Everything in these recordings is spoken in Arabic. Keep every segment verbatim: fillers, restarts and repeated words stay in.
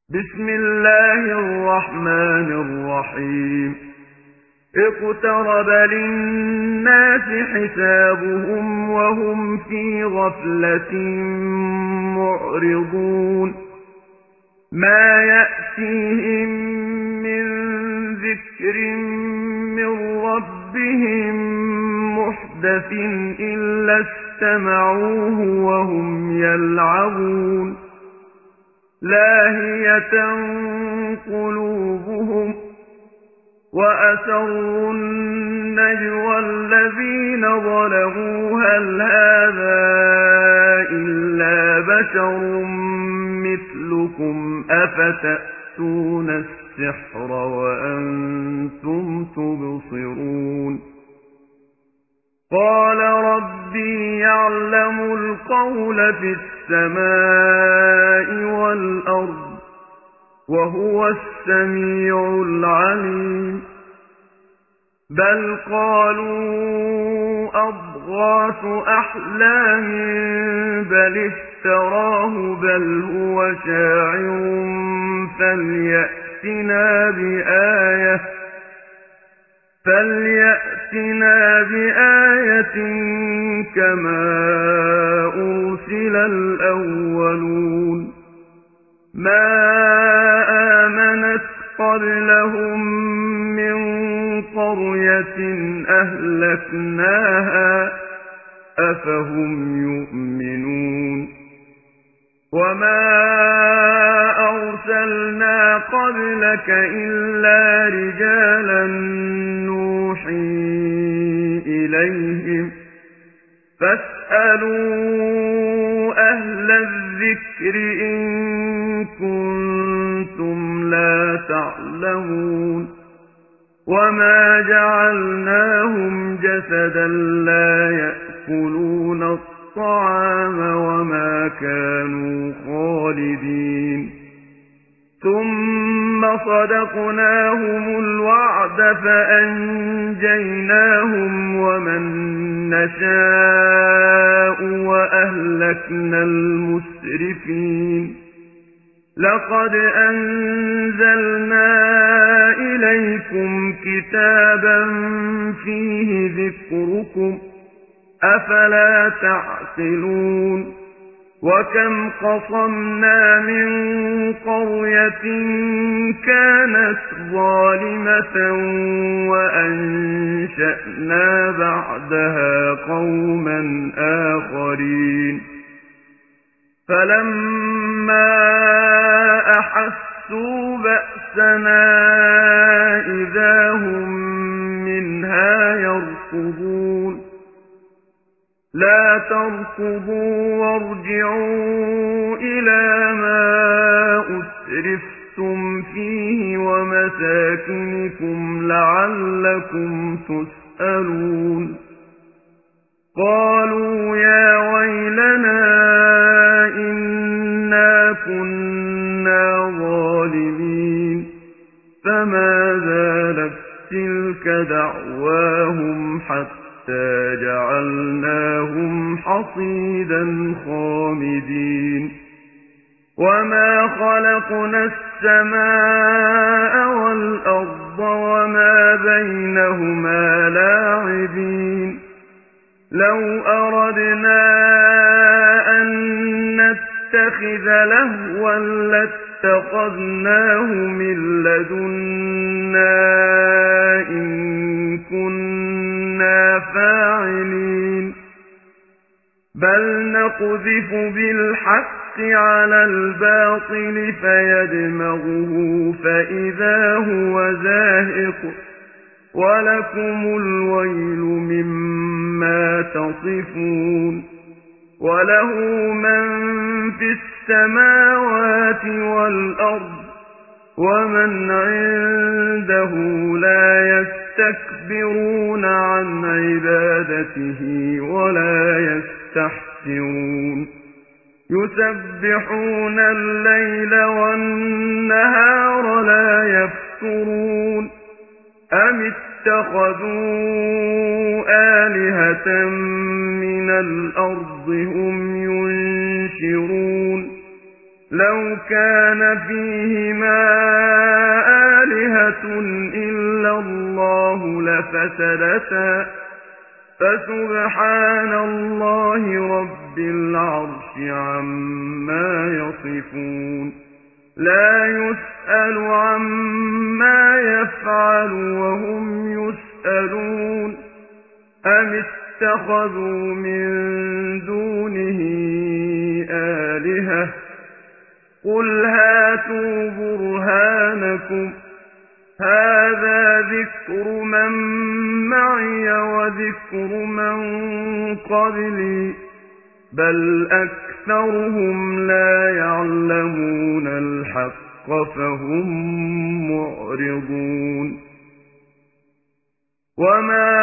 بسم الله الرحمن الرحيم اقترب للناس حسابهم وهم في غفلة معرضون ما يأتيهم من ذكر من ربهم محدث إلا استمعوه وهم يلعبون لاهية قلوبهم وأسروا النجوى الذين ظلموا هل هذا إلا بشر مثلكم أفتأتون السحر وأنتم تبصرون قال ربي يعلم القول في السماء والأرض وهو السميع العليم بل قالوا أضغاث أحلام بل افتراه بل هو شاعر فليأتنا بآية فليأتنا بآية كما أرسل الأولون ما آمنت قبلهم من قرية أهلكناها أفهم يؤمنون وما أرسلنا قبلك إلا رجالا نوحي إليهم فاسألوا أهل الذكر إن كنتم لا تعلمون وما جعلناهم جسدا لا يأكلون الطعام وما كانوا خالدين ثم صدقناهم الوعد فأنجيناهم ومن نشاء وأهلكنا المسرفين لقد أنزلنا إليكم كتابا فيه ذكركم أفلا تعقلون وكم قصمنا من قرية كانت ظالمة وأنشأنا بعدها قوما آخرين فلما أحسوا بأسنا إذا هم منها يركضون لا تركضوا وارجعوا إلى ما أسرفتم فيه ومساكنكم لعلكم تسألون قالوا يا ويلنا إنا كنا ظالمين فما زالت تلك دعواهم حتى جعلناهم حصيدا خامدين وما خلقنا السماء والأرض وما بينهما لاعبين لو أردنا أن نتخذ لهوا لاتخذناه من لدنا إن كنا فاعلين بل نقذف بالحق على الباطل فيدمغه فإذا هو زاهق ولكم الويل مما تصفون وله من في السماوات والأرض ومن عنده لا يستكبرون عن عبادته ولا يستحسرون يسبحون الليل والنهار لا يفترون أم اتخذوا آلهة من الأرض هم ينشرون لو كان فيهما آلهة إلا الله لفسدتا فسبحان الله رب العرش عما يصفون لا يسأل عما يفعل وهم يسألون أم اتخذوا من دونه آلهة قل هاتوا برهانكم هذا ذكر من معي وذكر من قبلي بل أكثرهم لا يعلمون الحق فهم معرضون وما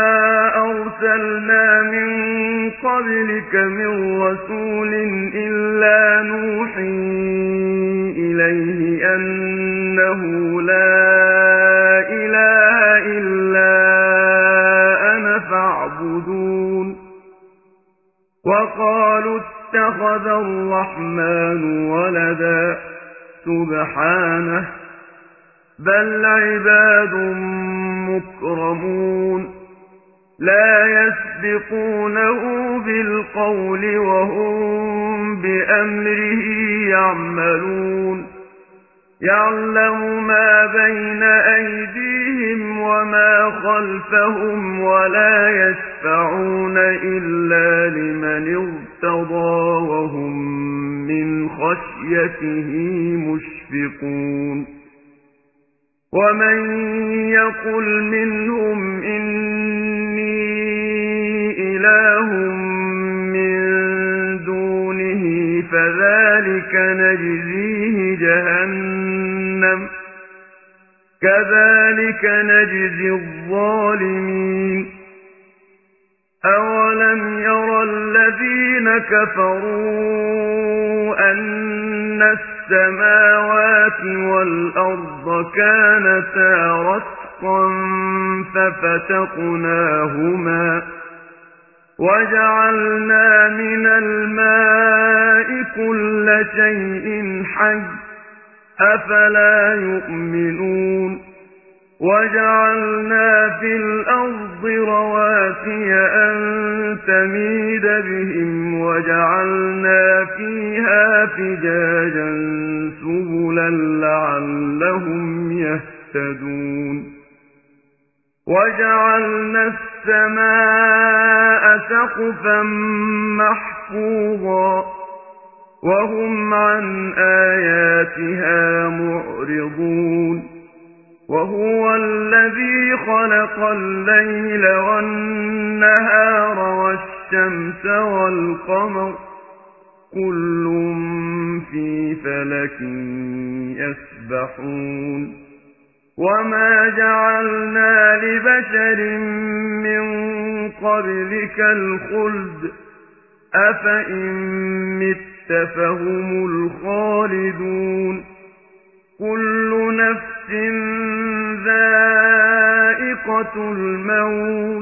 أرسلنا من قبلك من رسول إلا نوحي إليه أنه لا إله إلا أنا فاعبدون وقالوا اتخذ الرحمن ولدا سبحانه بل عباد مكرمون لا يسبقونه بالقول وهم بأمره يعملون يعلم ما بين أيديهم وما خلفهم ولا يشفعون إلا لمن ارتضى وهم من خشيته مشفقون ومن يقل منهم إني إله من دونه فذلك نجزيه جهنم كذلك نجزي الظالمين أولم يرى الذين كفروا أن السماوات والأرض كانتا رتقا ففتقناهما وجعلنا من الماء كل شيء حي أفلا يؤمنون وجعلنا في الأرض رواسي أن تميد بهم وجعلنا فيها فجاجا سبلا لعلهم يهتدون وجعلنا السماء سقفا محفوظا وهم عن آياتها معرضون وهو الذي خلق الليل والنهار والشمس والقمر كل في فلك يسبحون وما جعلنا لبشر من قبلك الخلد أفإن مت فهم الخالدون كل نفس ذائقة الموت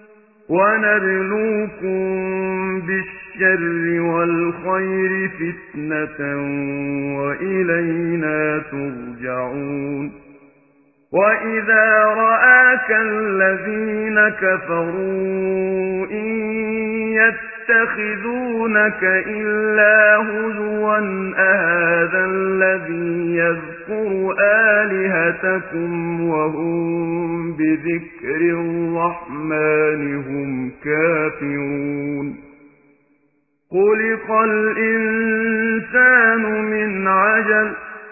ونبلوكم بالشر والخير فتنة وإلينا ترجعون وإذا رآك الذين كفروا إن يتخذونك إلا هزوا أهذا الذي يذكر آلهتكم وهم بذكر الرحمن هم كافرون خلق الإنسان من عجل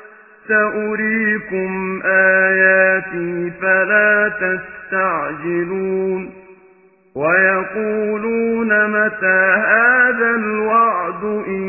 سأريكم آياتي فلا تستعجلون ويقولون متى هذا الوعد إن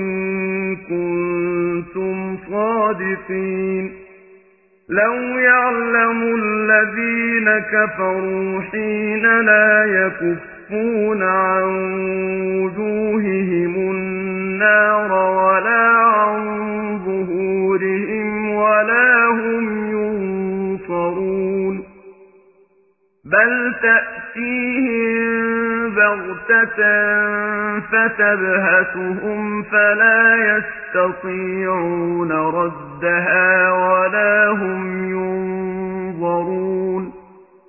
كنتم صادقين لو يعلم الذين كفروا حين لا يكفون عن وجوههم النار ولا عن ظهورهم ولا هم ينصرون بل تأتيهم بغتة فتبهتهم فلا يستطيعون يستطيعون ردها ولا هم ينظرون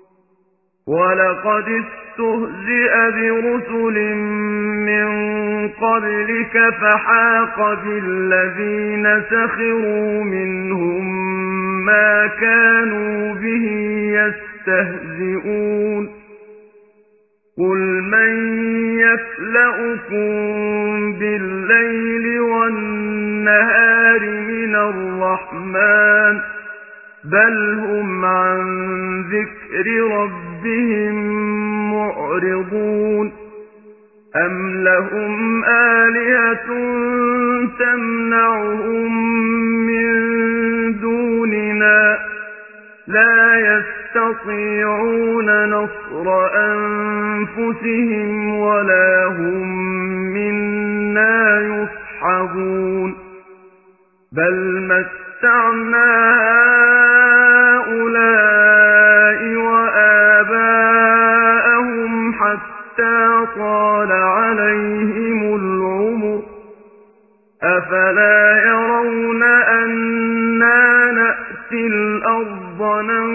ولقد استهزئ برسل من قبلك فحاق بالذين سخروا منهم ما كانوا به يستهزئون قل من يكلؤكم بالليل والنهار من الرحمن بل هم عن ذكر ربهم معرضون أم لهم آلهة تمنعهم من دوننا لا يستطيعون نصر أنفسهم ولا هم منا يصحبون بل متعنا هؤلاء وآباءهم حتى طال عليهم العمر أفلا يرون أنا نأتي الأرض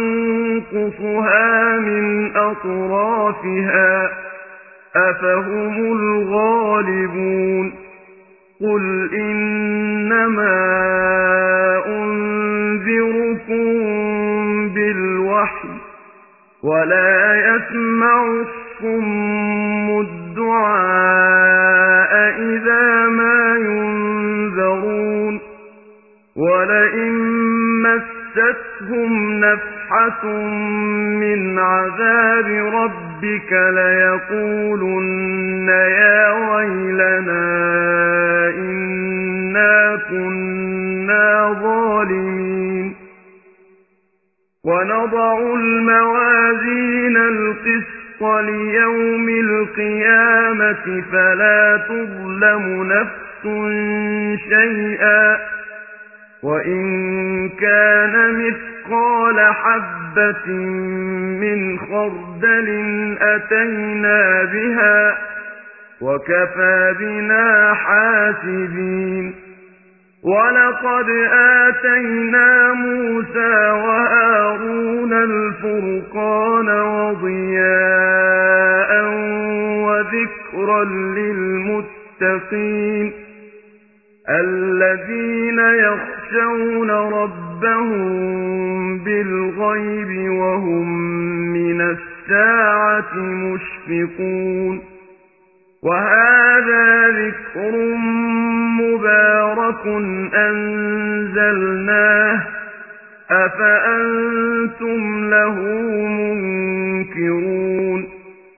ننقصها من أطرافها أفهم الغالبون قل إنما أنذركم بالوحي ولا يسمع الصم الدعاء إذا ما ينذرون ولئن مستهم نفحة من عذاب ربك ليقولن يا ويلنا إنا كنا ظالمين ونضع الموازين القسط ليوم القيامة فلا تظلم نفس شيئا وإن كان مثقال حبة من خردل أتينا بها وكفى بنا حاسبين ولقد آتينا موسى وهارون الفرقان وضياء وذكرا للمتقين الذين يخشون ربهم بالغيب وهم من الساعة مشفقون وهذا ذكر مبارك أنزلناه أفلا